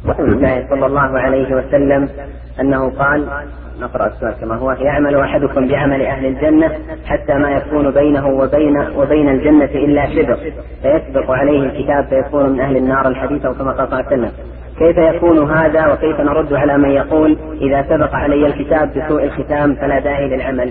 صلى الله عليه وسلم أنه قال، نقرأ السؤال كما هو: يعمل أحدكم بعمل أهل الجنة حتى ما يكون بينه وبين الجنة إلا شبر فيسبق عليه الكتاب فيكون من أهل النار، الحديث، أو كما قال صلى الله عليه وسلم. كيف يكون هذا، وكيف نرد على من يقول إذا سبق علي الكتاب بسوء الختام فلا داعي للعمل؟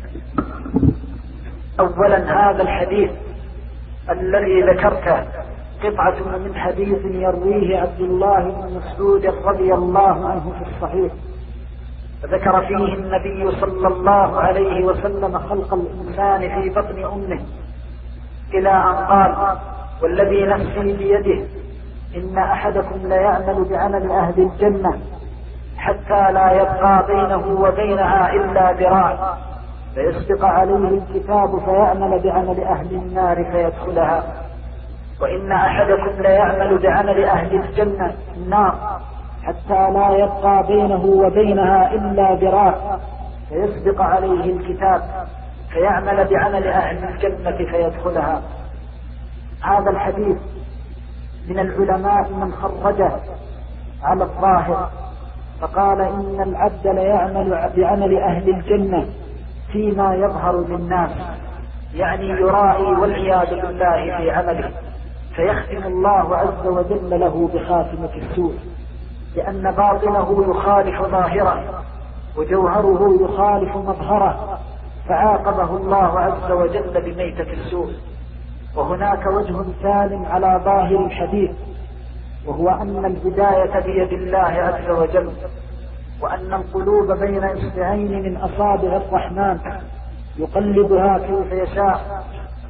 أولا، هذا الحديث الذي ذكرته قطعة من حديث يرويه عبد الله بن مسعود رضي الله عنه في الصحيح، ذكر فيه النبي صلى الله عليه وسلم خلق الإنسان في بطن أمه إلى أن قال: والذي نفسي بيده إن أحدكم ليعمل بعمل أهل الجنة حتى لا يبقى بينه وبينها إلا ذراع فيسبق عليه الكتاب فيعمل بعمل أهل النار فيدخلها، وإن أحدكم ليعمل بعمل أهل الجنة النار حتى لا يبقى بينه وبينها إلا ذراع فيسبق عليه الكتاب فيعمل بعمل أهل الجنة فيدخلها. هذا الحديث من العلماء من خرجه على الظاهر، فقال: إن العبد ليعمل بعمل أهل الجنة فيما يظهر للناس، يعني يرائي والعياذ بالله في عمله، فيختم الله عز وجل له بخاتمة السوء، لأن باطنه يخالف ظاهره وجوهره يخالف مظهره، فعاقبه الله عز وجل بميتة السوء. وهناك وجه ثان على ظاهر الحديث، وهو أن الهداية بيد الله عز وجل، وأن القلوب بين إصبعين من أصابع الرحمن يقلبها كيف يشاء،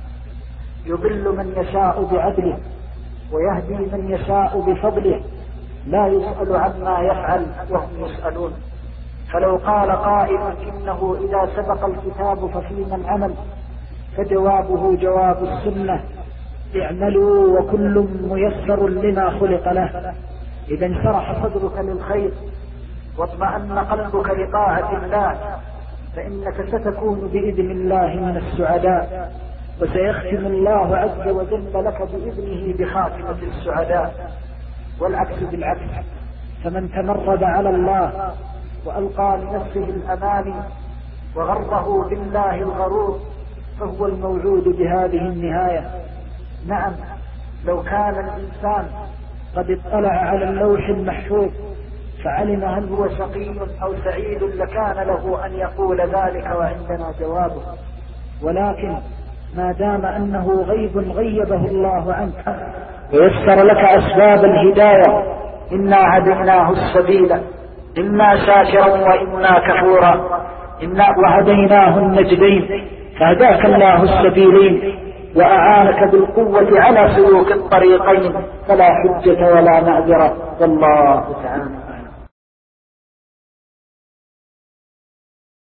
يضل من يشاء بعدله ويهدي من يشاء بفضله، لا يسأل عما يفعل وهم يسألون. فلو قال قائل إنه إذا سبق الكتاب ففيما العمل، فجوابه جواب السنة: اعملوا وكل ميسر لما خلق له. إذا انشرح صدرك للخير واطمأن قلبك لطاعة الله فإنك ستكون بإذن الله من السعداء، وسيختم الله عز وجل لك بإذنه بخاتمة السعداء. والعكس بالعكس، فمن تمرد على الله وألقى لنفسه الأماني وغره بالله الغرور فهو الموعود بهذه النهاية. نعم، لو كان الإنسان قد اطلع على اللوح المحفوظ فعلم هل هو شقي أو سعيد لكان له أن يقول ذلك وعندنا جوابه، ولكن ما دام أنه غيب غيبه الله عنك ويسر لك أسباب الهداية، إنا هديناه السبيل إما شاكرا وإما كفورا، إنا وهديناه النجدين فهداك الله السبيلين وأعانك بالقوة على سلوك الطريقين، فلا حجة ولا معذرة، والله تعالى.